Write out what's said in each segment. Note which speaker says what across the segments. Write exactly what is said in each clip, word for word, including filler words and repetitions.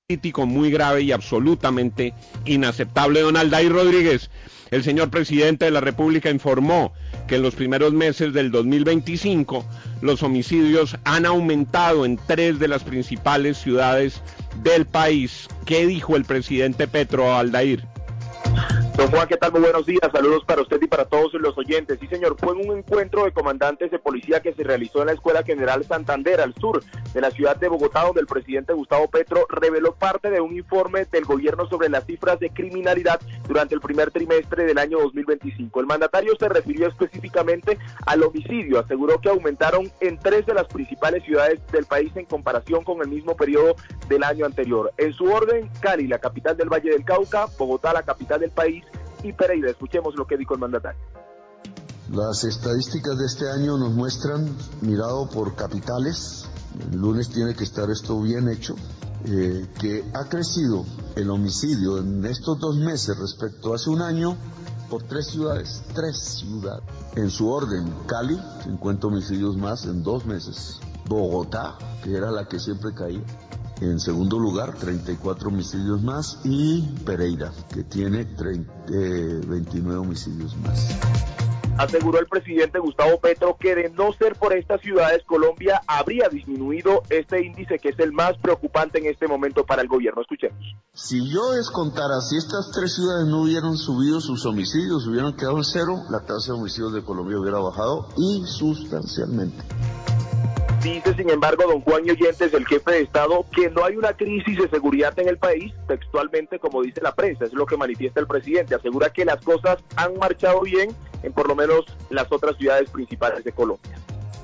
Speaker 1: crítico, muy grave y absolutamente inaceptable. Don Aldair Rodríguez, el señor presidente de la República informó que en los primeros meses del dos mil veinticinco los homicidios han aumentado en tres de las principales ciudades del país. ¿Qué dijo el presidente Petro, Aldair?
Speaker 2: Don Juan, ¿qué tal? Muy buenos días, saludos para usted y para todos los oyentes. Sí, señor, fue un encuentro de comandantes de policía que se realizó en la Escuela General Santander, al sur de la ciudad de Bogotá, donde el presidente Gustavo Petro reveló parte de un informe del gobierno sobre las cifras de criminalidad durante el primer trimestre del año dos mil veinticinco. El mandatario se refirió específicamente al homicidio, aseguró que aumentaron en tres de las principales ciudades del país en comparación con el mismo periodo del año anterior. En su orden, Cali, la capital del Valle del Cauca, Bogotá, la capital del país, y Pereira. Escuchemos lo que dijo el mandatario.
Speaker 3: Las estadísticas de este año nos muestran, mirado por capitales, el lunes tiene que estar esto bien hecho, eh, que ha crecido el homicidio en estos dos meses respecto a hace un año por tres ciudades, tres ciudades. En su orden, Cali, cincuenta homicidios más en dos meses. Bogotá, que era la que siempre caía. En segundo lugar, treinta y cuatro homicidios más, y Pereira, que tiene treinta, eh, veintinueve homicidios más.
Speaker 2: Aseguró el presidente Gustavo Petro que de no ser por estas ciudades, Colombia habría disminuido este índice, que es el más preocupante en este momento para el gobierno. Escuchemos.
Speaker 3: Si yo descontara, si estas tres ciudades no hubieran subido sus homicidios, hubieran quedado en cero, la tasa de homicidios de Colombia hubiera bajado insustancialmente.
Speaker 2: Dice, sin embargo, don Juan y oyentes, el jefe de Estado, que no hay una crisis de seguridad en el país, textualmente como dice la prensa, es lo que manifiesta el presidente. Asegura que las cosas han marchado bien en por lo menos las otras ciudades principales de Colombia.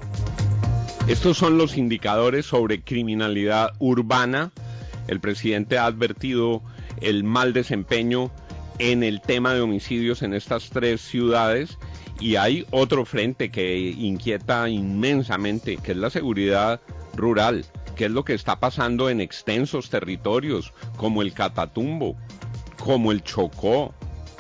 Speaker 1: Estos son los indicadores sobre criminalidad urbana. El presidente ha advertido el mal desempeño en el tema de homicidios en estas tres ciudades. Y hay otro frente que inquieta inmensamente, que es la seguridad rural, que es lo que está pasando en extensos territorios, como el Catatumbo, como el Chocó,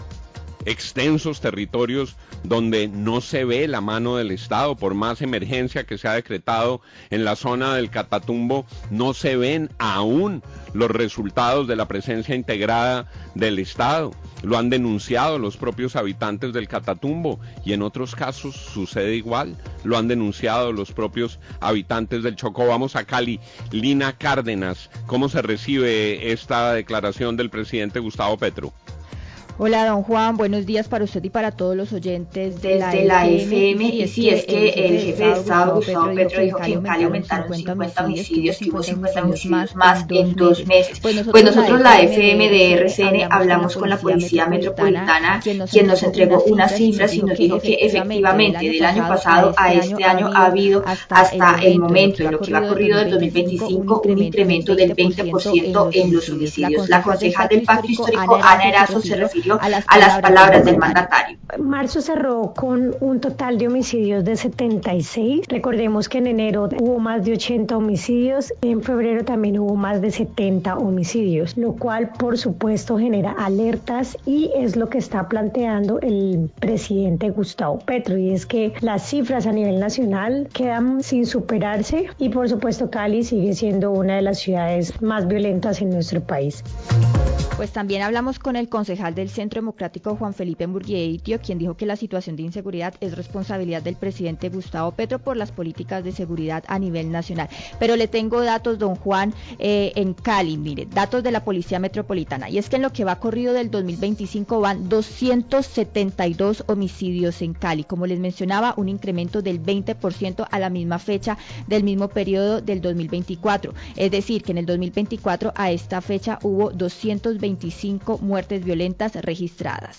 Speaker 1: extensos territorios donde no se ve la mano del Estado. Por más emergencia que se ha decretado en la zona del Catatumbo, no se ven aún los resultados de la presencia integrada del Estado. Lo han denunciado los propios habitantes del Catatumbo, y en otros casos sucede igual, lo han denunciado los propios habitantes del Chocó. Vamos a Cali. Lina Cárdenas, ¿cómo se recibe esta declaración del presidente Gustavo Petro?
Speaker 4: Hola, don Juan, buenos días para usted y para todos los oyentes de
Speaker 5: Desde
Speaker 4: la,
Speaker 5: la F M. Y sí, es que el jefe de Estado, Gustavo Petro, dijo que en Cali aumentaron cincuenta homicidios, que hubo cincuenta homicidios más en dos meses. Pues nosotros, la F M de R C N, hablamos con la Policía Metropolitana, quien nos entregó unas cifras y nos dijo que efectivamente del año pasado a este año ha habido hasta el momento, en lo que va corrido del dos mil veinticinco, un incremento del veinte por ciento en los homicidios. La concejal del Pacto Histórico, Ana Erazo, se refirió a las, a las palabras del mandatario.
Speaker 6: Marzo cerró con un total de homicidios de setenta y seis. Recordemos que en enero hubo más de ochenta homicidios, en febrero también hubo más de setenta homicidios, lo cual por supuesto genera alertas, y es lo que está planteando el presidente Gustavo Petro, y es que las cifras a nivel nacional quedan sin superarse, y por supuesto Cali sigue siendo una de las ciudades más violentas en nuestro país.
Speaker 4: Pues también hablamos con el concejal del Centro Democrático, Juan Felipe Murguía, quien dijo que la situación de inseguridad es responsabilidad del presidente Gustavo Petro por las políticas de seguridad a nivel nacional. Pero le tengo datos, don Juan, eh, en Cali, mire, datos de la Policía Metropolitana, y es que en lo que va corrido del dos mil veinticinco van doscientos setenta y dos homicidios en Cali, como les mencionaba, un incremento del veinte por ciento a la misma fecha del mismo periodo del dos mil veinticuatro, es decir, que en el dos mil veinticuatro a esta fecha hubo doscientos veinticinco muertes violentas registradas.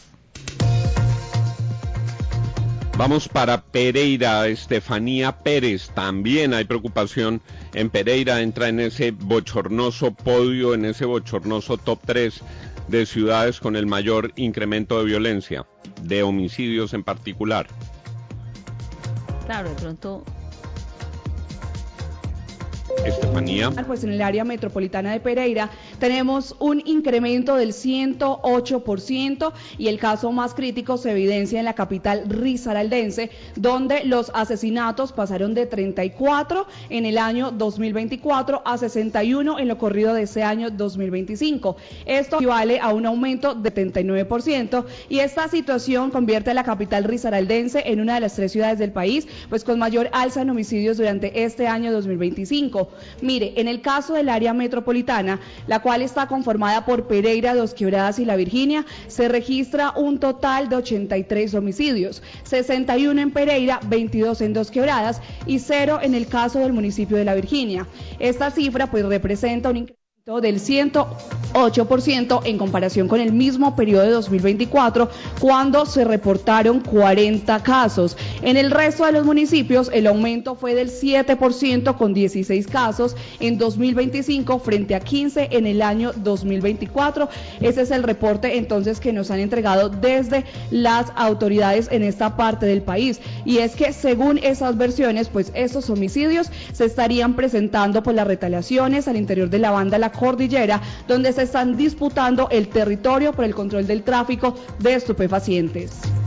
Speaker 1: Vamos para Pereira. Estefanía Pérez, también hay preocupación en Pereira, entra en ese bochornoso podio, en ese bochornoso top tres de ciudades con el mayor incremento de violencia, de homicidios en particular.
Speaker 7: Claro, de pronto
Speaker 1: Estefanía.
Speaker 7: Pues en el área metropolitana de Pereira tenemos un incremento del ciento ocho por ciento y el caso más crítico se evidencia en la capital risaraldense, donde los asesinatos pasaron de treinta y cuatro en el año dos mil veinticuatro a sesenta y uno en lo corrido de ese año dos mil veinticinco. Esto equivale a un aumento de setenta y nueve por ciento y esta situación convierte a la capital risaraldense en una de las tres ciudades del país pues con mayor alza en homicidios durante este año dos mil veinticinco. Mire, en el caso del área metropolitana, la cual está conformada por Pereira, Dos Quebradas y La Virginia, se registra un total de ochenta y tres homicidios, sesenta y uno en Pereira, veintidós en Dos Quebradas y cero en el caso del municipio de La Virginia. Esta cifra pues representa un incremento del ciento ocho por ciento en comparación con el mismo periodo de dos mil veinticuatro, cuando se reportaron cuarenta casos. En el resto de los municipios, el aumento fue del siete por ciento con dieciséis casos en dos mil veinticinco frente a quince en el año dos mil veinticuatro. Ese es el reporte entonces que nos han entregado desde las autoridades en esta parte del país. Y es que según esas versiones, pues estos homicidios se estarían presentando por las retaliaciones al interior de la banda La Cordillera, donde se están disputando el territorio por el control del tráfico de estupefacientes.